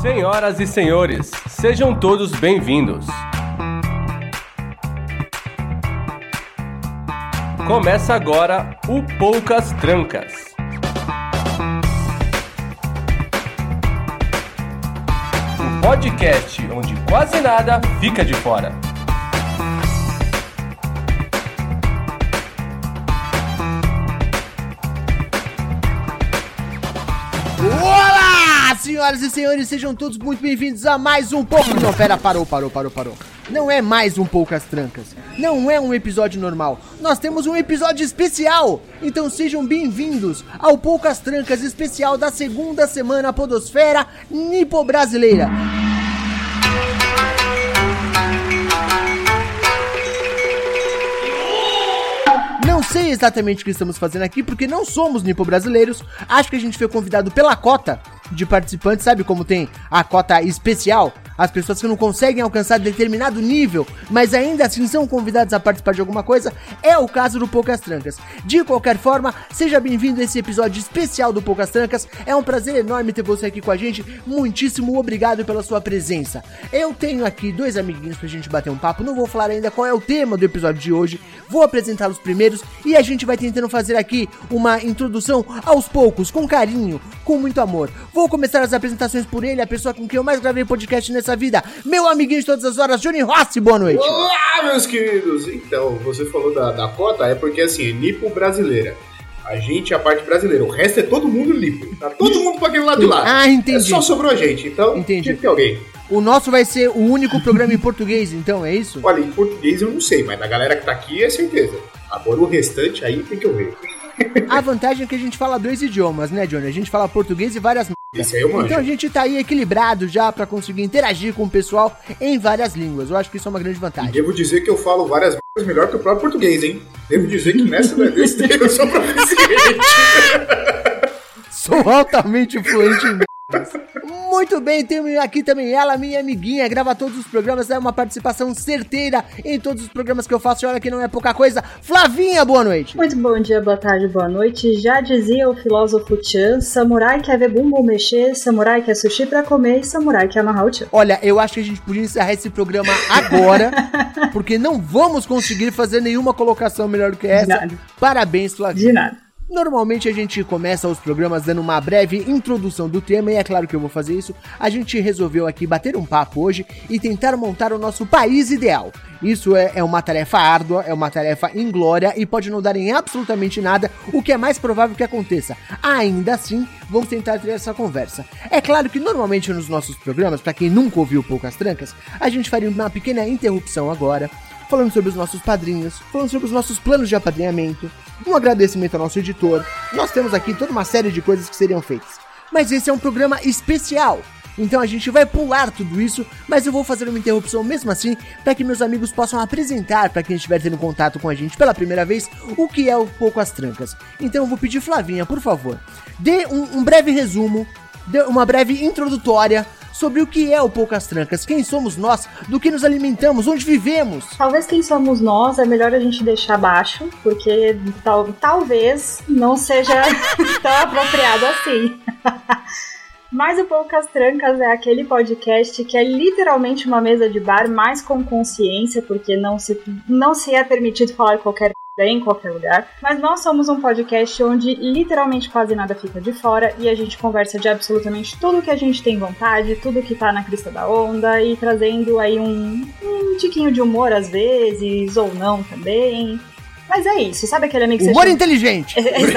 Senhoras e senhores, sejam todos bem-vindos. Começa agora o Poucas Trancas. O podcast onde quase nada fica de fora. Olá, senhoras e senhores, sejam todos muito bem-vindos a mais um pouco... Não, pera, parou. Não é mais um Poucas Trancas, não é um episódio normal, nós temos um episódio especial. Então sejam bem-vindos ao Poucas Trancas especial da segunda semana Podosfera Nipo-Brasileira. Não sei exatamente o que estamos fazendo aqui, porque não somos nipo-brasileiros. Acho que a gente foi convidado pela cota de participantes, sabe como tem a cota especial? As pessoas que não conseguem alcançar determinado nível, mas ainda assim são convidados a participar de alguma coisa. É o caso do Poucas Trancas. De qualquer forma, seja bem-vindo a esse episódio especial do Poucas Trancas. É um prazer enorme ter você aqui com a gente. Muitíssimo obrigado pela sua presença. Eu tenho aqui dois amiguinhos pra gente bater um papo. Não vou falar ainda qual é o tema do episódio de hoje. Vou apresentá-los primeiros e a gente vai tentando fazer aqui uma introdução aos poucos, com carinho, com muito amor. Vou começar as apresentações por ele, a pessoa com quem eu mais gravei podcast nessa vida, meu amiguinho de todas as horas, Johnny Rossi, boa noite. Olá, meus queridos. Então, você falou da cota, é porque assim, é nipo brasileira. A gente é a parte brasileira, o resto é todo mundo nipo. Tá todo mundo pra aquele lado de lá. Ah, entendi. É só sobrou a gente, então entendi. Tem que ter alguém. O nosso vai ser o único programa em português, então, é isso? Olha, em português eu não sei, mas da galera que tá aqui é certeza. Agora o restante aí tem que ouvir. A vantagem é que a gente fala dois idiomas, né, Johnny? A gente fala português e várias Isso aí eu manjo. Então a gente tá aí equilibrado já pra conseguir interagir com o pessoal em várias línguas. Eu acho que isso é uma grande vantagem. E devo dizer que eu falo várias coisas melhor que o próprio português, hein? Devo dizer que nessa desse tempo eu sou proficiente. Sou altamente fluente em Muito bem, tenho aqui também ela, minha amiguinha, grava todos os programas, é uma participação certeira em todos os programas que eu faço, e olha que não é pouca coisa. Flavinha, boa noite. Muito bom dia, boa tarde, boa noite. Já dizia o filósofo Chan, samurai quer ver bumbum mexer, samurai quer sushi pra comer e samurai quer amarrar o Chan. Olha, eu acho que a gente podia encerrar esse programa agora, porque não vamos conseguir fazer nenhuma colocação melhor do que essa. Nada. Parabéns, Flavinha. De nada. Normalmente a gente começa os programas dando uma breve introdução do tema, e é claro que eu vou fazer isso. A gente resolveu aqui bater um papo hoje e tentar montar o nosso país ideal. Isso é uma tarefa árdua, é uma tarefa inglória e pode não dar em absolutamente nada, o que é mais provável que aconteça. Ainda assim, vamos tentar ter essa conversa. É claro que normalmente nos nossos programas, pra quem nunca ouviu Poucas Trancas, a gente faria uma pequena interrupção agora, falando sobre os nossos padrinhos, falando sobre os nossos planos de apadrinhamento, um agradecimento ao nosso editor. Nós temos aqui toda uma série de coisas que seriam feitas. Mas esse é um programa especial, então a gente vai pular tudo isso, mas eu vou fazer uma interrupção mesmo assim, para que meus amigos possam apresentar, para quem estiver tendo contato com a gente pela primeira vez, o que é o Poucas Trancas. Então eu vou pedir, Flavinha, por favor, dê um breve resumo, dê uma breve introdutória sobre o que é o Poucas Trancas, quem somos nós, do que nos alimentamos, onde vivemos. Talvez quem somos nós é melhor a gente deixar baixo, porque talvez não seja tão apropriado assim. Mas o Poucas Trancas é aquele podcast que é literalmente uma mesa de bar, mas com consciência, porque não se é permitido falar qualquer em qualquer lugar, mas nós somos um podcast onde literalmente quase nada fica de fora e a gente conversa de absolutamente tudo que a gente tem vontade, tudo que tá na crista da onda e trazendo aí um tiquinho de humor às vezes, ou não também, mas é isso, sabe aquele amigo que humor inteligente!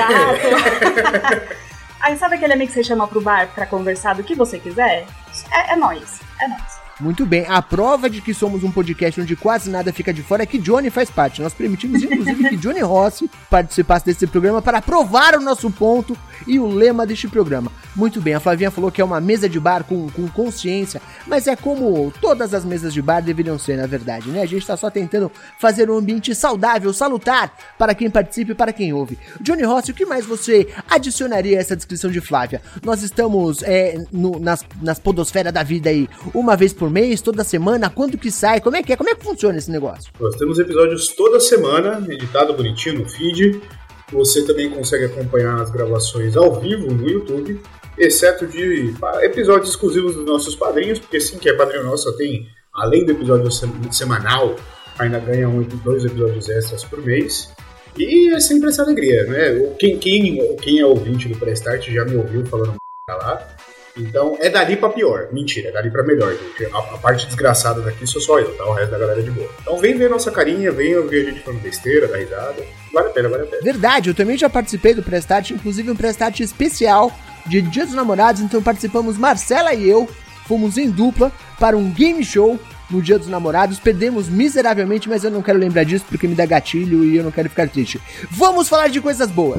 Exato! Aí sabe aquele amigo que você chama pro bar pra conversar do que você quiser? É nóis. Muito bem, a prova de que somos um podcast onde quase nada fica de fora é que Johnny faz parte. Nós permitimos, inclusive, que Johnny Rossi participasse desse programa para provar o nosso ponto e o lema deste programa. Muito bem, a Flavinha falou que é uma mesa de bar com consciência, mas é como todas as mesas de bar deveriam ser, na verdade, né? A gente tá só tentando fazer um ambiente saudável, salutar para quem participa e para quem ouve. Johnny Rossi, o que mais você adicionaria a essa descrição de Flávia? Nós estamos nas podosferas da vida aí, uma vez por mês, toda semana, quando que sai, como é que funciona esse negócio? Nós temos episódios toda semana, editado bonitinho no feed. Você também consegue acompanhar as gravações ao vivo no YouTube, exceto de episódios exclusivos dos nossos padrinhos, porque sim, que é padrinho nosso, só tem, além do episódio semanal, ainda ganha 2 episódios extras por mês. E é sempre essa alegria, né? Quem é ouvinte do Prestart já me ouviu falando lá. Então é dali pra pior. Mentira, é dali pra melhor, gente. A parte desgraçada daqui sou só eu, tá? O resto da galera é de boa. Então vem ver nossa carinha, vem ouvir a gente falando besteira, dar risada. Vale a pena, vale a pena. Verdade, eu também já participei do Prestart, inclusive um Prestart especial de Dia dos Namorados. Então participamos Marcela e eu, fomos em dupla para um game show no Dia dos Namorados. Perdemos miseravelmente, mas eu não quero lembrar disso porque me dá gatilho e eu não quero ficar triste. Vamos falar de coisas boas.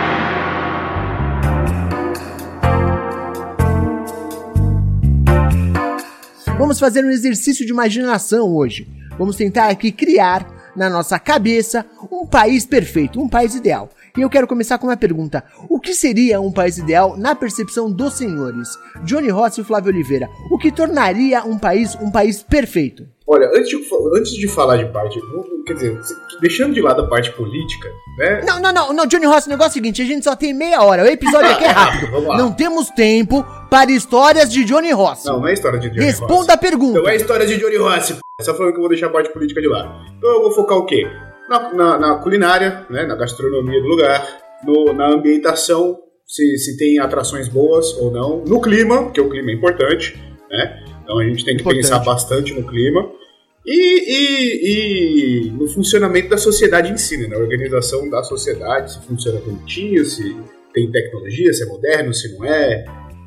Vamos fazer um exercício de imaginação hoje. Vamos tentar aqui criar na nossa cabeça um país perfeito, um país ideal. E eu quero começar com uma pergunta. O que seria um país ideal na percepção dos senhores? Johnny Rossi e Flávio Oliveira. O que tornaria um país perfeito? Olha, antes de falar de parte... Quer dizer, deixando de lado a parte política, né? Não, Johnny Rossi, o negócio é o seguinte, a gente só tem meia hora, o episódio aqui é rápido. Vamos lá. Não temos tempo para histórias de Johnny Rossi. Não é história de Johnny Rossi. Responda a pergunta. Não é história de Johnny Rossi, só falando que eu vou deixar a parte política de lado. Então eu vou focar o quê? Na culinária, né? Na gastronomia do lugar, na ambientação, se tem atrações boas ou não, no clima, porque o clima é importante, né? Então a gente tem que pensar bastante no clima. E no funcionamento da sociedade em si, né? Na organização da sociedade, se funciona bonitinho, se tem tecnologia, se é moderno, se não é,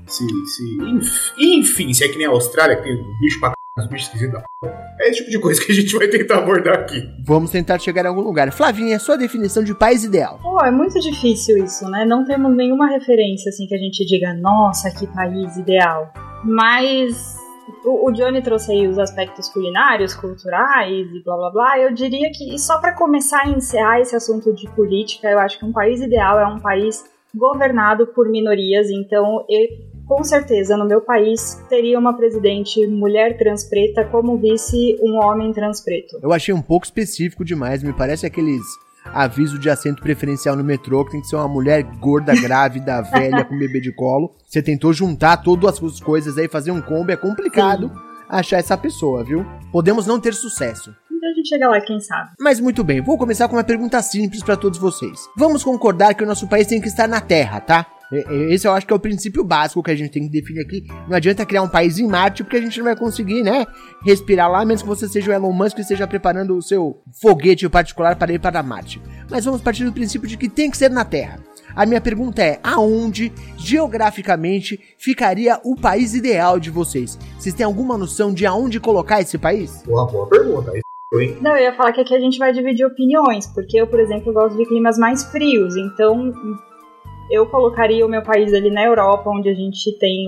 enfim, se é que nem a Austrália, que tem bicho pra c***, bicho esquisito da p***. É esse tipo de coisa que a gente vai tentar abordar aqui. Vamos tentar chegar em algum lugar. Flavinha, sua definição de país ideal? É muito difícil isso, né? Não temos nenhuma referência assim que a gente diga, nossa, que país ideal. Mas... O Johnny trouxe aí os aspectos culinários, culturais e blá blá blá. Eu diria que, só para começar a encerrar esse assunto de política, eu acho que um país ideal é um país governado por minorias. Então, com certeza, no meu país, teria uma presidente mulher trans preta como vice um homem trans preto. Eu achei um pouco específico demais, me parece aqueles... aviso de assento preferencial no metrô, que tem que ser uma mulher gorda, grávida, velha, com bebê de colo. Você tentou juntar todas as suas coisas aí, fazer um combo, é complicado achar essa pessoa, viu? Podemos não ter sucesso. Então a gente chega lá, quem sabe. Mas muito bem, vou começar com uma pergunta simples pra todos vocês. Vamos concordar que o nosso país tem que estar na Terra, tá? Esse eu acho que é o princípio básico que a gente tem que definir aqui. Não adianta criar um país em Marte, porque a gente não vai conseguir, né, respirar lá, menos que você seja o Elon Musk e esteja preparando o seu foguete particular para ir para Marte. Mas vamos partir do princípio de que tem que ser na Terra. A minha pergunta é, aonde, geograficamente, ficaria o país ideal de vocês? Vocês têm alguma noção de aonde colocar esse país? Boa pergunta. Não, eu ia falar que aqui a gente vai dividir opiniões, porque eu, por exemplo, gosto de climas mais frios, então... eu colocaria o meu país ali na Europa, onde a gente tem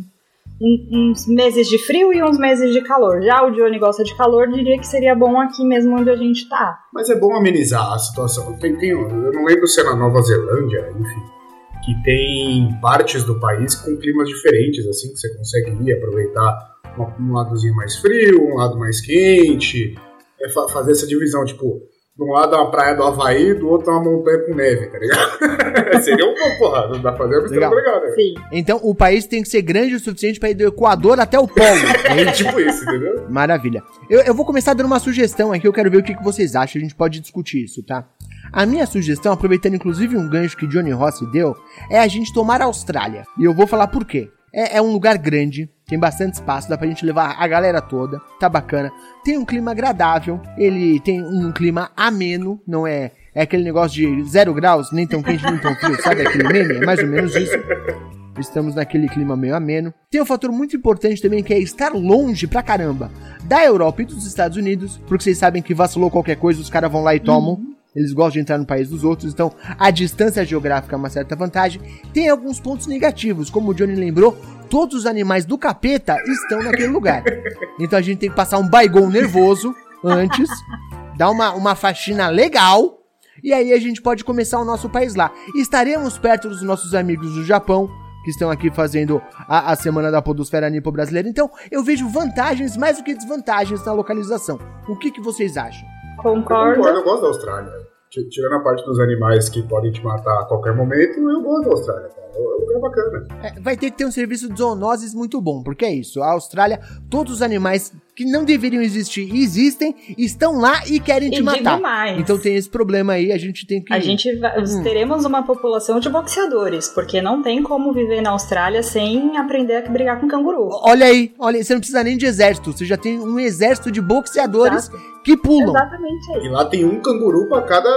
uns meses de frio e uns meses de calor. Já o Johnny gosta de calor, diria que seria bom aqui mesmo onde a gente tá. Mas é bom amenizar a situação. Eu não lembro se é na Nova Zelândia, enfim, que tem partes do país com climas diferentes, assim, que você consegue ir aproveitar um ladozinho mais frio, um lado mais quente, fazer essa divisão, tipo... de um lado é uma praia do Havaí, do outro é uma montanha com neve, tá ligado? Seria porra, não dá pra fazer, mas tá legal, né? Sim. Então o país tem que ser grande o suficiente pra ir do Equador até o Polo. É tipo isso, entendeu? Maravilha. Eu vou começar dando uma sugestão aqui, eu quero ver o que vocês acham, a gente pode discutir isso, tá? A minha sugestão, aproveitando inclusive um gancho que Johnny Rossi deu, é a gente tomar a Austrália. E eu vou falar por quê. É um lugar grande, tem bastante espaço, dá pra gente levar a galera toda, tá bacana. Tem um clima agradável, ele tem um clima ameno, não é aquele negócio de 0 graus, nem tão quente, nem tão frio, sabe aquele meme? É mais ou menos isso. Estamos naquele clima meio ameno. Tem um fator muito importante também, que é estar longe pra caramba da Europa e dos Estados Unidos, porque vocês sabem que vacilou qualquer coisa, os caras vão lá e tomam. Eles gostam de entrar no país dos outros, então a distância geográfica é uma certa vantagem. Tem alguns pontos negativos, como o Johnny lembrou, todos os animais do capeta estão naquele lugar. Então a gente tem que passar um Baygon nervoso antes, dar uma faxina legal, e aí a gente pode começar o nosso país lá. Estaremos perto dos nossos amigos do Japão, que estão aqui fazendo a Semana da Podosfera Nipo-Brasileira. Então eu vejo vantagens mais do que desvantagens na localização. O que vocês acham? Concordo. Eu gosto da Austrália. tirando a parte dos animais que podem te matar a qualquer momento, eu gosto da Austrália, cara. É um lugar bacana. Vai ter que ter um serviço de zoonoses muito bom, porque é isso. A Austrália, todos os animais que não deveriam existir existem, estão lá e querem te matar. Mais. Então tem esse problema aí, a gente tem que... Teremos uma população de boxeadores, porque não tem como viver na Austrália sem aprender a brigar com canguru. Olha aí, você não precisa nem de exército, você já tem um exército de boxeadores que pulam. Exatamente aí. E lá tem um canguru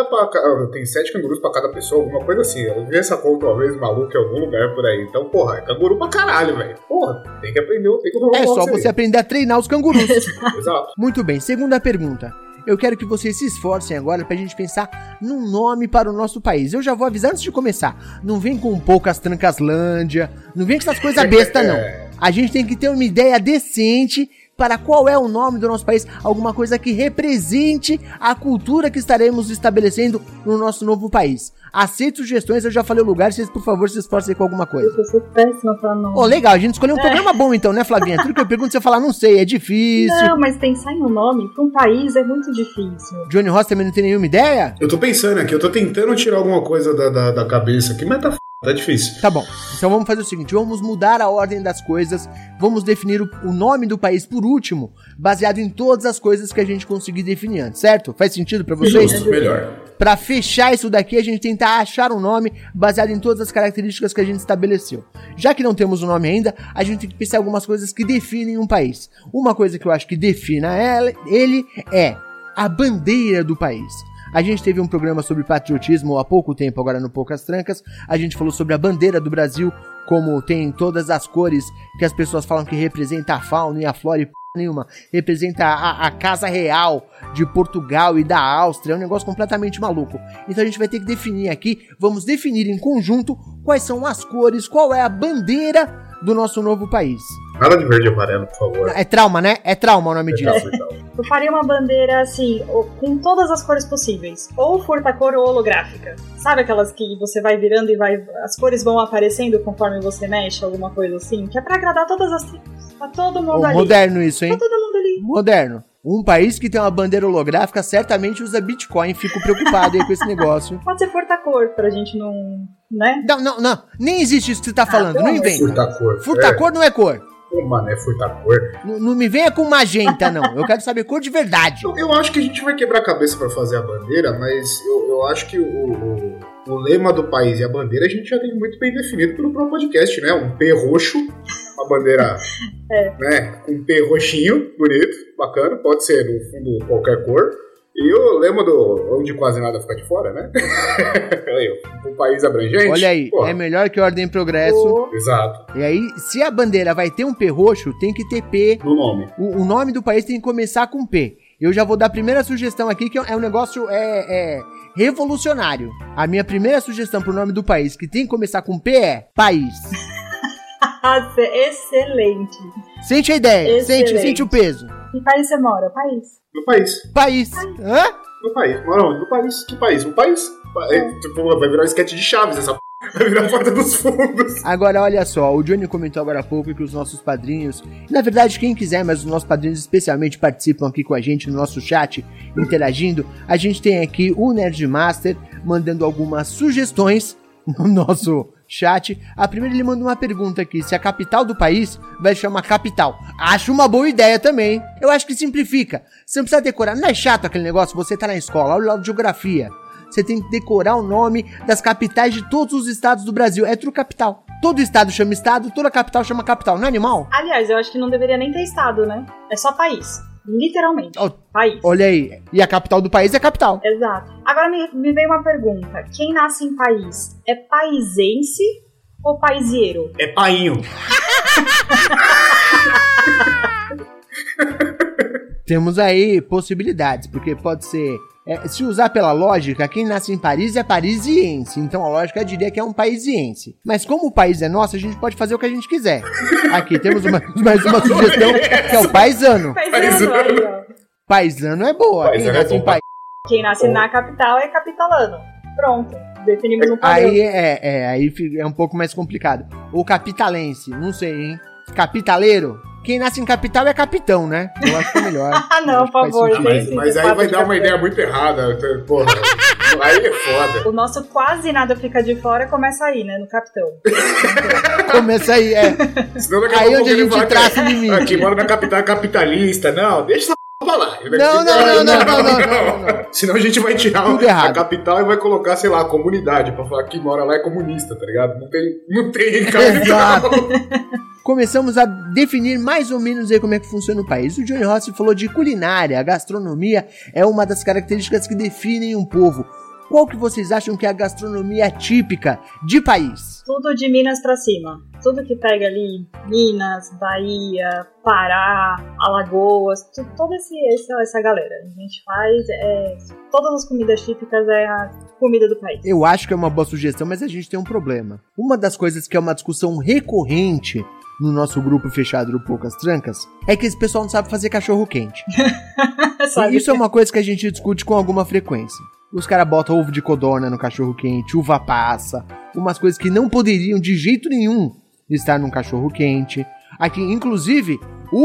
tem 7 cangurus pra cada pessoa, alguma coisa assim. Eu vi essa conta uma vez maluca em algum lugar por aí. Então, porra, é canguru pra caralho, velho. Porra, tem que aprender, tem que rolar. É só você aprender a treinar os cangurus. Exato. Muito bem, segunda pergunta. Eu quero que vocês se esforcem agora pra gente pensar num nome para o nosso país. Eu já vou avisar antes de começar. Não vem com poucas Trancaslândia, não vem com essas coisas bestas, não. A gente tem que ter uma ideia decente para qual é o nome do nosso país, alguma coisa que represente a cultura que estaremos estabelecendo no nosso novo país. Aceito sugestões, eu já falei o lugar, vocês, por favor, se esforcem com alguma coisa. Eu sou péssima pra nome. Legal, a gente escolheu um programa bom então, né, Flavinha? Tudo que eu pergunto, você fala, não sei, é difícil. Não, mas pensar em um nome pra um país é muito difícil. Johnny Ross também não tem nenhuma ideia? Eu tô pensando aqui, eu tô tentando tirar alguma coisa da cabeça aqui, mas tá difícil. Tá bom, então vamos fazer o seguinte, vamos mudar a ordem das coisas, vamos definir o nome do país por último, baseado em todas as coisas que a gente conseguir definir antes, certo? Faz sentido pra vocês? Justo, melhor. Pra fechar isso daqui, a gente tentar achar um nome baseado em todas as características que a gente estabeleceu. Já que não temos um nome ainda, a gente tem que pensar em algumas coisas que definem um país. Uma coisa que eu acho que defina ele é a bandeira do país. A gente teve um programa sobre patriotismo há pouco tempo, agora no Poucas Trancas. A gente falou sobre a bandeira do Brasil, como tem todas as cores que as pessoas falam que representa a fauna e a flora e p*** nenhuma. Representa a Casa Real de Portugal e da Áustria. É um negócio completamente maluco. Então a gente vai ter que definir aqui, vamos definir em conjunto quais são as cores, qual é a bandeira do nosso novo país. Nada de verde e amarelo, por favor. É trauma, né? É trauma o nome disso. Eu faria uma bandeira assim, com todas as cores possíveis. Ou furta-cor ou holográfica. Sabe aquelas que você vai virando e as cores vão aparecendo conforme você mexe, alguma coisa assim? Que é pra agradar todas as tribos. Tá todo mundo ali. Moderno isso, hein? Tá todo mundo ali. Moderno. Um país que tem uma bandeira holográfica certamente usa Bitcoin. Fico preocupado aí com esse negócio. Pode ser furta-cor, pra gente não... né? Não. Nem existe isso que você tá falando. Não inventa. Furta-cor. Furta-cor não é cor. Mano, é furta-cor. Não me venha com magenta, não. Eu quero saber cor de verdade. Eu acho que a gente vai quebrar a cabeça pra fazer a bandeira, mas eu acho que o lema do país e a bandeira a gente já tem muito bem definido pelo próprio podcast, né? Um P roxo, uma bandeira né, com um P roxinho, bonito, bacana, pode ser no fundo qualquer cor. E o lema do onde quase nada fica de fora, né? Um país abrangente. Olha aí, porra. É melhor que Ordem e Progresso. Exato. E aí, se a bandeira vai ter um P roxo, tem que ter P no nome. O nome do país tem que começar com P. Eu já vou dar a primeira sugestão aqui, que é um negócio revolucionário. A minha primeira sugestão pro nome do país, que tem que começar com P, é país. Excelente. Sente a ideia, sente o peso. Que país você mora? País. No país. País. Hã? No país. Mora onde? No país. Que país? Um país. Tipo, vai virar um sketch de Chaves essa p. Vai virar a Porta dos Fundos. Agora, olha só, o Johnny comentou agora há pouco que os nossos padrinhos, na verdade, quem quiser, mas os nossos padrinhos especialmente participam aqui com a gente no nosso chat, interagindo. A gente tem aqui o Nerdmaster mandando algumas sugestões no nosso chat. A primeira ele manda uma pergunta aqui, se a capital do país vai chamar capital. Acho uma boa ideia também. Eu acho que simplifica. Você não precisa decorar, não é chato aquele negócio, você tá na escola, olha lá de geografia. Você tem que decorar o nome das capitais de todos os estados do Brasil. É tudo capital. Todo estado chama estado, toda capital chama capital. Não é animal? Aliás, eu acho que não deveria nem ter estado, né? É só país. Literalmente. País. Olha aí. E a capital do país é capital. Exato. Agora me veio uma pergunta. Quem nasce em país é paisense ou paisieiro? É painho. Temos aí possibilidades, porque pode ser... se usar pela lógica, quem nasce em Paris é parisiense. Então a lógica diria que é um parisiense. Mas como o país é nosso, a gente pode fazer o que a gente quiser. Aqui temos mais uma sugestão, que é o paisano. Paisano é boa. Paisano quem nasce em país. Quem nasce na capital é capitalano. Pronto. Definimos um padrão. Aí é um pouco mais complicado. O capitalense, não sei, hein? Capitaleiro? Quem nasce em capital é capitão, né? Eu acho que é melhor. Não, por favor. Mas aí vai dar uma ideia muito errada. Porra, Aí é foda. O nosso quase nada fica de fora começa aí, né? No Capitão. Começa aí, Senão daqui aí pouco onde a ele gente fala traça o limite. Aqui mora na capital capitalista. Não, deixa essa pra lá. Não. Senão a gente vai tirar Tudo errado. a capital e vai colocar, sei lá, a comunidade, pra falar que mora lá é comunista, tá ligado? Não tem capital. Começamos a definir mais ou menos aí como é que funciona o país. O Johnny Rossi falou de culinária, a gastronomia é uma das características que definem um povo. Qual que vocês acham que é a gastronomia típica de país? Tudo de Minas pra cima. Tudo que pega ali, Minas, Bahia, Pará, Alagoas, toda essa galera. A gente faz, todas as comidas típicas é a comida do país. Eu acho que é uma boa sugestão, mas a gente tem um problema. Uma das coisas que é uma discussão recorrente no nosso grupo fechado do Poucas Trancas é que esse pessoal não sabe fazer cachorro quente. Isso é uma coisa que a gente discute com alguma frequência. Os caras botam ovo de codorna no cachorro quente, uva passa, umas coisas que não poderiam de jeito nenhum estar num cachorro quente. Aqui, inclusive,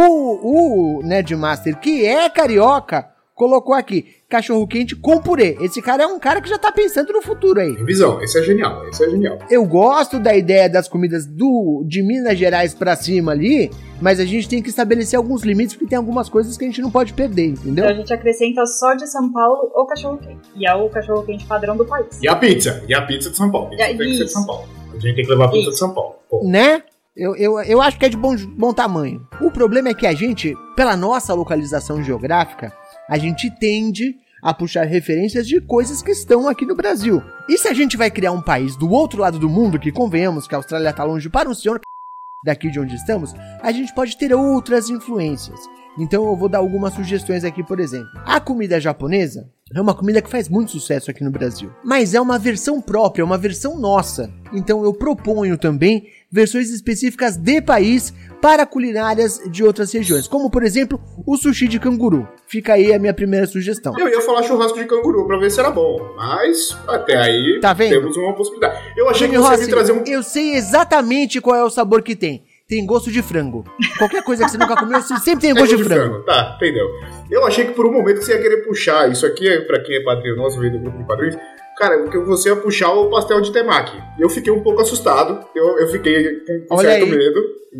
o Nerdmaster, que é carioca, colocou aqui, cachorro quente com purê. Esse cara é um cara que já tá pensando no futuro aí. Tem visão, esse é genial. Eu gosto da ideia das comidas de Minas Gerais pra cima ali, mas a gente tem que estabelecer alguns limites, porque tem algumas coisas que a gente não pode perder, entendeu? Então a gente acrescenta só de São Paulo o cachorro quente. E é o cachorro quente padrão do país. E a pizza de São Paulo. Tem que ser de São Paulo. A gente tem que levar a pizza de São Paulo. Pô. Né? Eu acho que é de bom tamanho. O problema é que a gente, pela nossa localização geográfica, a gente tende a puxar referências de coisas que estão aqui no Brasil. E se a gente vai criar um país do outro lado do mundo, que convenhamos que a Austrália tá longe para um senhor daqui de onde estamos, a gente pode ter outras influências. Então eu vou dar algumas sugestões aqui, por exemplo. A comida japonesa é uma comida que faz muito sucesso aqui no Brasil, mas é uma versão própria, uma versão nossa. Então eu proponho também versões específicas de país para culinárias de outras regiões, como por exemplo o sushi de canguru. Fica aí a minha primeira sugestão. Eu ia falar churrasco de canguru pra ver se era bom, mas até aí temos uma possibilidade. Eu achei que você ia trazer um... Eu sei exatamente qual é o sabor que tem. Tem gosto de frango. Qualquer coisa que você nunca comeu, você sempre tem gosto de frango. Tá, entendeu. Eu achei que por um momento você ia querer puxar, isso aqui é pra quem é padrinho nosso, veio do grupo de padrinhos, cara, que você ia puxar o pastel de temaki. Eu fiquei um pouco assustado, eu fiquei com certo medo.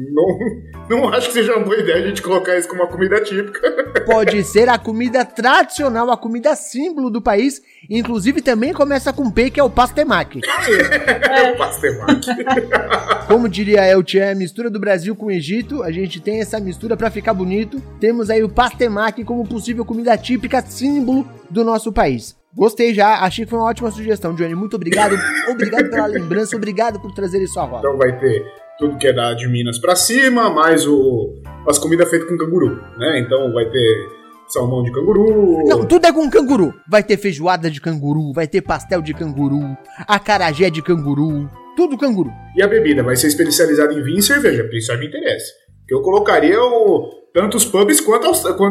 Não acho que seja uma boa ideia a gente colocar isso como uma comida típica. Pode ser a comida tradicional, a comida símbolo do país. Inclusive também começa com P, que é o pastemaki. O pastemaki. Como diria El Tchan, a mistura do Brasil com o Egito. A gente tem essa mistura pra ficar bonito. Temos aí o pastemaki como possível comida típica, símbolo do nosso país. Gostei já, achei que foi uma ótima sugestão, Johnny. Muito obrigado. Obrigado pela lembrança, obrigado por trazer isso à roda. Então vai ter tudo que é de Minas pra cima, mais as comidas feitas com canguru, né? Então vai ter salmão de canguru. Não, tudo é com canguru. Vai ter feijoada de canguru, vai ter pastel de canguru, acarajé de canguru, tudo canguru. E a bebida vai ser especializada em vinho e cerveja, porque isso aí me interessa. Porque eu colocaria tanto os pubs quanto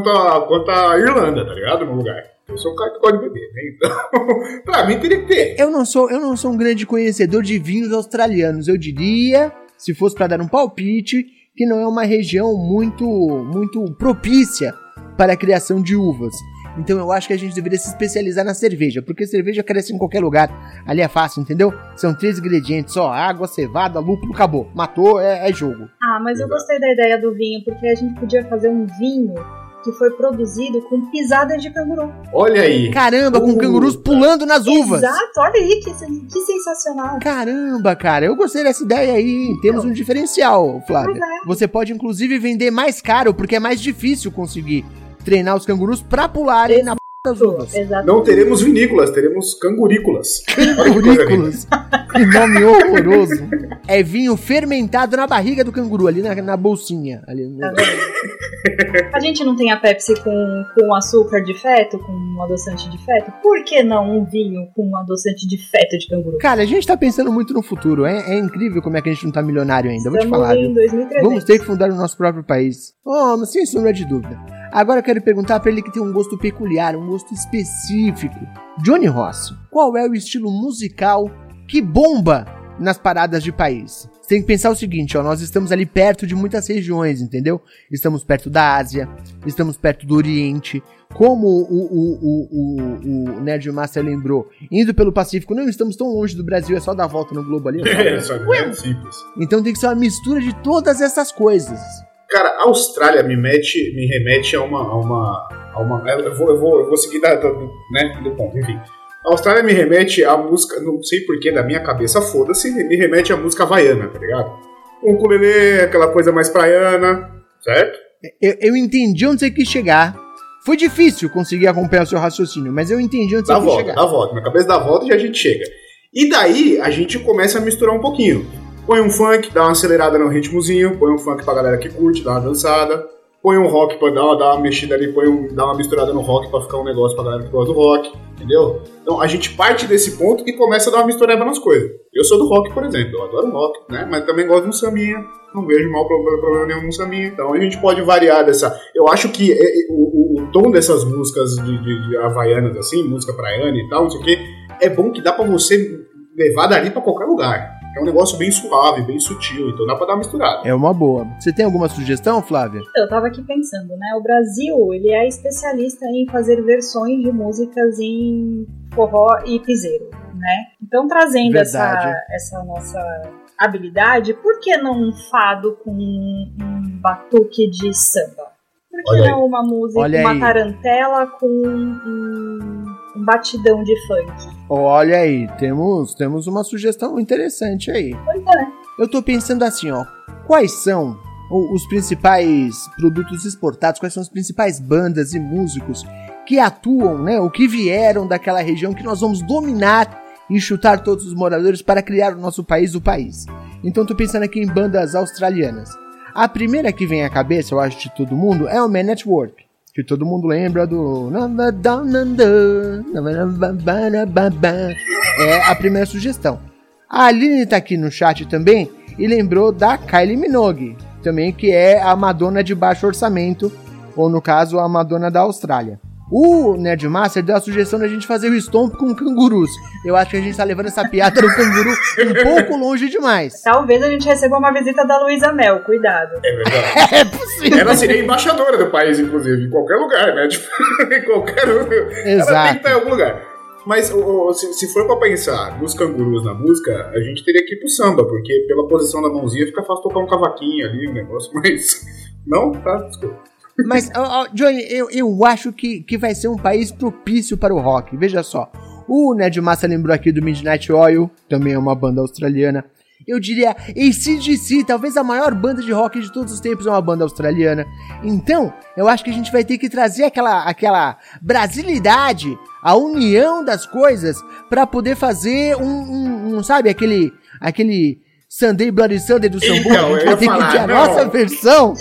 a Irlanda, tá ligado? No lugar. Eu sou um cara que gosta de beber, né? Então, pra mim teria que ter. Eu não sou um grande conhecedor de vinhos australianos. Eu diria, se fosse pra dar um palpite, que não é uma região muito propícia para a criação de uvas. Então eu acho que a gente deveria se especializar na cerveja, porque cerveja cresce em qualquer lugar. Ali é fácil, entendeu? São 3 ingredientes, só água, cevada, lúpulo, acabou. Matou, é jogo. Ah, mas eu gostei da ideia do vinho, porque a gente podia fazer um vinho que foi produzido com pisadas de canguru. Olha aí. Caramba, com cangurus pulando nas uvas. Exato, olha aí, que sensacional. Caramba, cara, eu gostei dessa ideia aí. Temos um diferencial, Flávia. Você pode, inclusive, vender mais caro, porque é mais difícil conseguir treinar os cangurus pra pularem na das uvas. Exatamente. Não teremos vinícolas, teremos cangurícolas. Cangurícolas. Que nome horroroso. É vinho fermentado na barriga do canguru, ali na bolsinha. Ali no... Tá vendo? A gente não tem a Pepsi com açúcar de feto, com um adoçante de feto? Por que não um vinho com um adoçante de feto de canguru? Cara, a gente tá pensando muito no futuro. É incrível como é que a gente não tá milionário ainda. Vou te falar. Em 2300. Vamos ter que fundar o nosso próprio país. Oh, mas sem sombra de dúvida. Agora eu quero perguntar pra ele que tem um gosto peculiar, um gosto específico. Johnny Rossi, qual é o estilo musical que bomba nas paradas de país. Você tem que pensar o seguinte, ó, nós estamos ali perto de muitas regiões, entendeu? Estamos perto da Ásia, estamos perto do Oriente. Como o Nerd Master lembrou, indo pelo Pacífico, não estamos tão longe do Brasil, é só dar a volta no globo ali. Só é simples. Então tem que ser uma mistura de todas essas coisas. Cara, a Austrália me remete a uma eu vou seguir do ponto, enfim. A Austrália me remete a música, não sei porquê, da minha cabeça, foda-se, me remete a música havaiana, tá ligado? Um ukulele, aquela coisa mais praiana, certo? Eu entendi onde você quis chegar. Foi difícil conseguir acompanhar o seu raciocínio, mas eu entendi onde você quis chegar. Dá volta, minha cabeça dá volta e a gente chega. E daí a gente começa a misturar um pouquinho. Põe um funk, dá uma acelerada no ritmozinho, põe um funk pra galera que curte, dá uma dançada. Põe um rock pra dar uma mexida ali, dá uma misturada no rock pra ficar um negócio pra galera que gosta do rock, entendeu? Então a gente parte desse ponto e começa a dar uma misturada nas coisas. Eu sou do rock, por exemplo, eu adoro rock, né? Mas também gosto de um sambinha, não vejo mal problema nenhum no sambinha. Então a gente pode variar dessa... Eu acho que o tom dessas músicas de havaianas, assim, música praiana e tal, não sei o quê, é bom que dá pra você levar dali pra qualquer lugar. É um negócio bem suave, bem sutil, então dá pra dar uma misturada. É uma boa. Você tem alguma sugestão, Flávia? Eu tava aqui pensando, né? O Brasil, ele é especialista em fazer versões de músicas em forró e piseiro, né? Então, trazendo essa nossa habilidade, por que não um fado com um batuque de samba? Por que não uma música, uma tarantela com um batidão de funk? Olha aí, temos uma sugestão interessante aí. Pois é. Eu tô pensando assim, ó, quais são os principais produtos exportados, quais são as principais bandas e músicos que atuam, né, ou que vieram daquela região que nós vamos dominar e chutar todos os moradores para criar o nosso país, o país. Então tô pensando aqui em bandas australianas. A primeira que vem à cabeça, eu acho, de todo mundo, é o Man at Work, que todo mundo lembra do... É a primeira sugestão. A Aline tá aqui no chat também e lembrou da Kylie Minogue, também, que é a Madonna de baixo orçamento, ou no caso, a Madonna da Austrália. O Nerd Master deu a sugestão da gente fazer o Stomp com cangurus. Eu acho que a gente tá levando essa piada do canguru um pouco longe demais. Talvez a gente receba uma visita da Luísa Mel, cuidado. É verdade. É possível. Ela seria embaixadora do país, inclusive, em qualquer lugar, né? Tipo, em qualquer lugar. Exato. Ela tem que estar em algum lugar. Mas se for pra pensar nos cangurus na música, a gente teria que ir pro samba, porque pela posição da mãozinha fica fácil tocar um cavaquinho ali, um negócio, mas... Não? Tá, desculpa. Mas, Johnny, eu acho que vai ser um país propício para o rock. Veja só, o Nerd Massa lembrou aqui do Midnight Oil, também é uma banda australiana. Eu diria AC/DC, talvez a maior banda de rock de todos os tempos é uma banda australiana. Então, eu acho que a gente vai ter que trazer aquela brasilidade, a união das coisas, para poder fazer sabe, aquele Sunday Bloody Sunday do Sambu. Então, a gente vai ter que ter a nossa versão.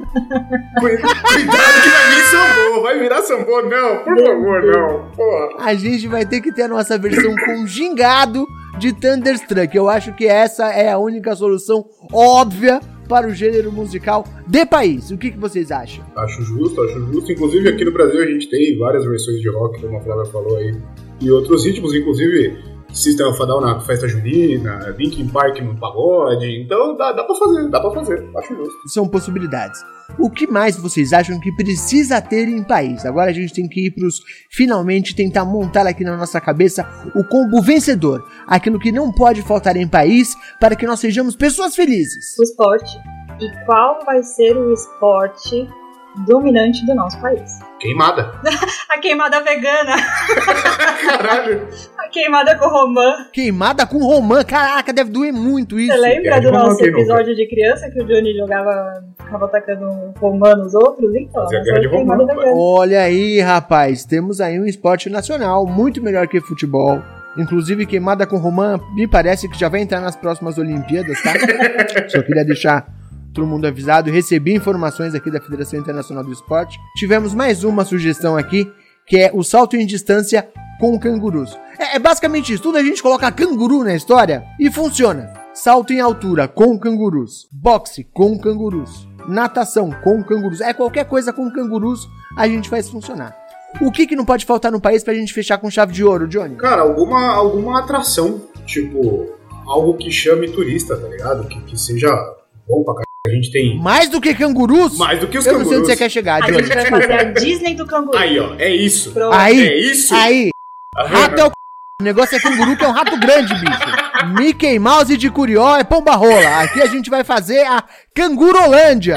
Cuidado que vai vir Sambu, vai virar Sambu, não, por favor, não. Porra. A gente vai ter que ter a nossa versão com gingado de Thunderstruck. Eu acho que essa é a única solução óbvia para o gênero musical de país. O que vocês acham? Acho justo. Inclusive aqui no Brasil a gente tem várias versões de rock, como a Flávia falou aí, e outros ritmos, inclusive System of a Down na festa junina, Linkin Park no pagode. Então dá pra fazer, acho justo. São possibilidades. O que mais vocês acham que precisa ter em país? Agora a gente tem que ir finalmente tentar montar aqui na nossa cabeça o combo vencedor. Aquilo que não pode faltar em país para que nós sejamos pessoas felizes. O esporte. E qual vai ser o esporte dominante do nosso país? Queimada. A queimada vegana. Caralho. A queimada com romã. Queimada com romã. Caraca, deve doer muito isso. Você lembra do nosso episódio de criança que o Johnny ficava atacando romã nos outros? Então, queimada vegana. Olha aí, rapaz. Temos aí um esporte nacional muito melhor que futebol. Inclusive, queimada com romã me parece que já vai entrar nas próximas Olimpíadas, tá? Só queria deixar todo mundo avisado. Recebi informações aqui da Federação Internacional do Esporte. Tivemos mais uma sugestão aqui, que é o salto em distância com cangurus. É basicamente isso. Tudo a gente coloca canguru na história e funciona. Salto em altura com cangurus. Boxe com cangurus. Natação com cangurus. Qualquer coisa com cangurus a gente faz funcionar. O que não pode faltar no país pra gente fechar com chave de ouro, Johnny? Cara, alguma atração, tipo algo que chame turista, tá ligado? Que seja bom pra caralho. A gente tem... Mais do que cangurus? Mais do que os cangurus. Eu cangurus. não sei onde você quer chegar, A Johnny. gente vai fazer a Disney do canguru. Aí, ó, é isso. Pronto. Aí, É isso. aí. Rato é o O negócio é canguru, que é um rato grande, bicho. Mickey Mouse de Curió é pomba rola. Aqui a gente vai fazer a Cangurolândia.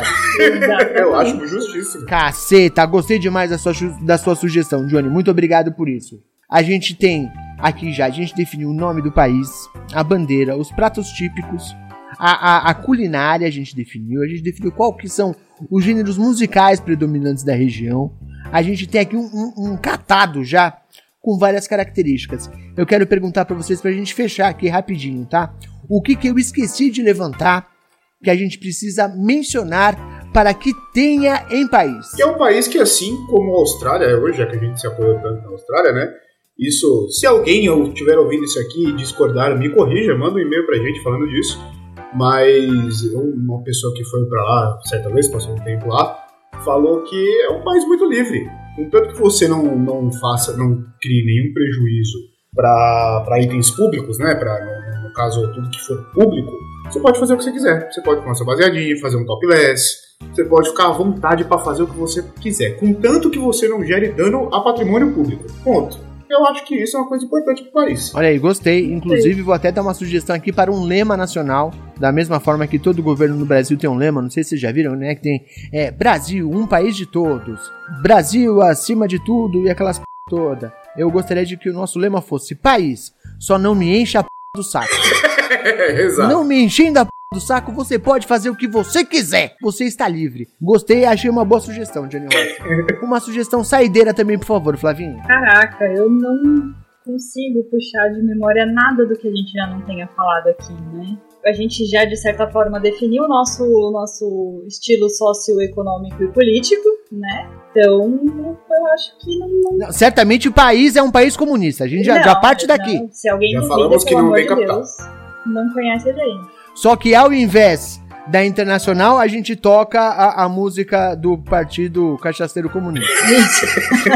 Eu acho justíssimo. Caceta, gostei demais da sua sugestão, Johnny. Muito obrigado por isso. A gente tem aqui já, a gente definiu o nome do país, a bandeira, os pratos típicos, a culinária a gente definiu qual que são os gêneros musicais predominantes da região. A gente tem aqui um catado já com várias características. Eu quero perguntar pra vocês, pra gente fechar aqui rapidinho, tá? O que eu esqueci de levantar que a gente precisa mencionar para que tenha em país? Que é um país que, assim como a Austrália, hoje, já que a gente se apoiou tanto na Austrália, né? Isso, se alguém estiver ouvindo isso aqui e discordar, me corrija, manda um e-mail pra gente falando disso. Mas uma pessoa que foi pra lá, certa vez, passou um tempo lá, falou que é um país muito livre. Contanto que você não crie nenhum prejuízo para itens públicos, né? No caso, tudo que for público, você pode fazer o que você quiser. Você pode tomar seu baseadinho, fazer um topless, você pode ficar à vontade para fazer o que você quiser. Contanto que você não gere dano a patrimônio público. Ponto. Eu acho que isso é uma coisa importante para o país. Olha aí, gostei. Inclusive, vou até dar uma sugestão aqui para um lema nacional. Da mesma forma que todo governo no Brasil tem um lema, não sei se vocês já viram, né? Que tem Brasil, um país de todos. Brasil acima de tudo e aquelas p*** toda. Eu gostaria de que o nosso lema fosse: país, só não me encha a p*** do saco. Exato. Não me enchendo a p*** do saco, você pode fazer o que você quiser. Você está livre. Gostei, achei uma boa sugestão, Johnny Ross. Uma sugestão saideira também, por favor, Flavinho. Caraca, eu não consigo puxar de memória nada do que a gente já não tenha falado aqui, né? A gente já, de certa forma, definiu o nosso estilo socioeconômico e político, né? Então, eu acho que não... Certamente o país é um país comunista. A gente já parte daqui. Não, se alguém já duvida, falamos que pelo não amor tem de capital. Deus, não conhece a gente. Só que ao invés da Internacional, a gente toca a música do Partido Cachaceiro Comunista. Isso.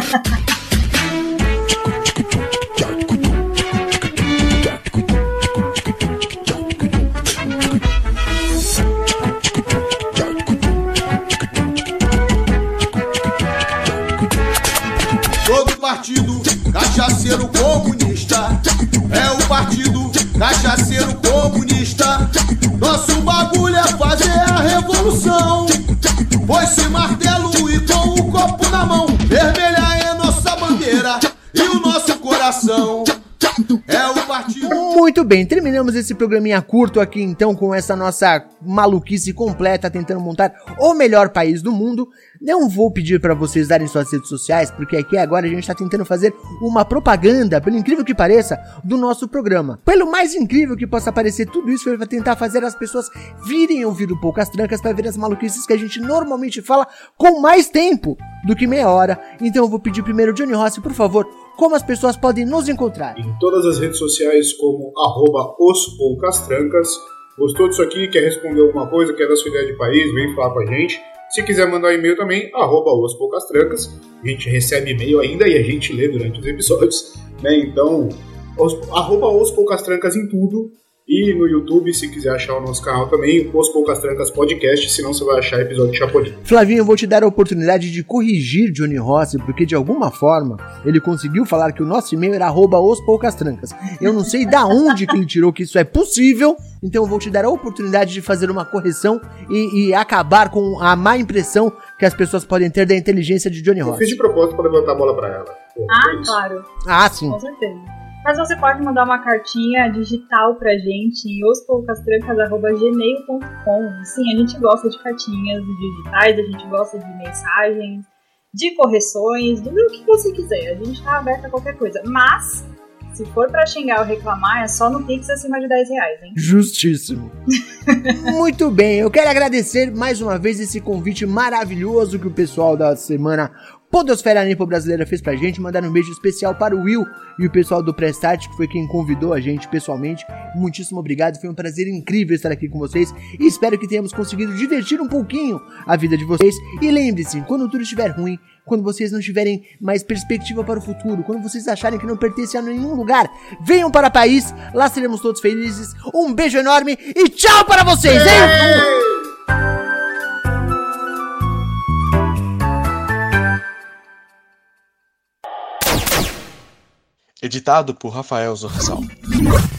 Todo partido cachaceiro comunista é o partido cachaceiro comunista. Nosso bagulho é fazer a revolução. Põe-se martelo e com o copo na mão. Vermelha é nossa bandeira e o nosso coração. É o partido. Muito bem, terminamos esse programinha curto aqui então com essa nossa maluquice completa tentando montar o melhor país do mundo. Não vou pedir pra vocês darem suas redes sociais, porque aqui agora a gente tá tentando fazer uma propaganda, pelo incrível que pareça, do nosso programa. Pelo mais incrível que possa parecer, tudo isso foi pra tentar fazer as pessoas virem ouvir o Poucas Trancas pra ver as maluquices que a gente normalmente fala com mais tempo do que meia hora. Então eu vou pedir primeiro, Johnny Rossi, por favor, como as pessoas podem nos encontrar? Em todas as redes sociais como @ospoucastrancas. Gostou disso aqui? Quer responder alguma coisa? Quer dar sua ideia de país? Vem falar com a gente. Se quiser mandar um e-mail também, @ospoucastrancas. A gente recebe e-mail ainda e a gente lê durante os episódios, né? Então, @ospoucastrancas em tudo. E no YouTube, se quiser achar o nosso canal também, Os Poucas Trancas Podcast, senão você vai achar episódio de Chapolin. Flavinho, eu vou te dar a oportunidade de corrigir Johnny Rossi, porque de alguma forma ele conseguiu falar que o nosso e-mail era @ospoucastrancas. Eu não sei da onde que ele tirou que isso é possível, então eu vou te dar a oportunidade de fazer uma correção e acabar com a má impressão que as pessoas podem ter da inteligência de Johnny Eu Rossi. fiz de propósito para levantar a bola para ela. Pô, é isso. Claro, Ah, sim. com certeza. Mas você pode mandar uma cartinha digital pra gente em ospoucastrancas@gmail.com. Sim, a gente gosta de cartinhas digitais, a gente gosta de mensagens, de correções, do que você quiser. A gente tá aberto a qualquer coisa. Mas, se for pra xingar ou reclamar, é só no Pix acima de R$10, hein? Justíssimo. Muito bem, eu quero agradecer mais uma vez esse convite maravilhoso que o pessoal da semana Podosfera Nipo Brasileira fez pra gente. Mandar um beijo especial para o Will e o pessoal do Prestart, que foi quem convidou a gente pessoalmente. Muitíssimo obrigado, foi um prazer incrível estar aqui com vocês e espero que tenhamos conseguido divertir um pouquinho a vida de vocês. E lembre-se, quando tudo estiver ruim, quando vocês não tiverem mais perspectiva para o futuro, quando vocês acharem que não pertencem a nenhum lugar, venham para o país, lá seremos todos felizes. Um beijo enorme e tchau para vocês, hein? Editado por Rafael Zorzal.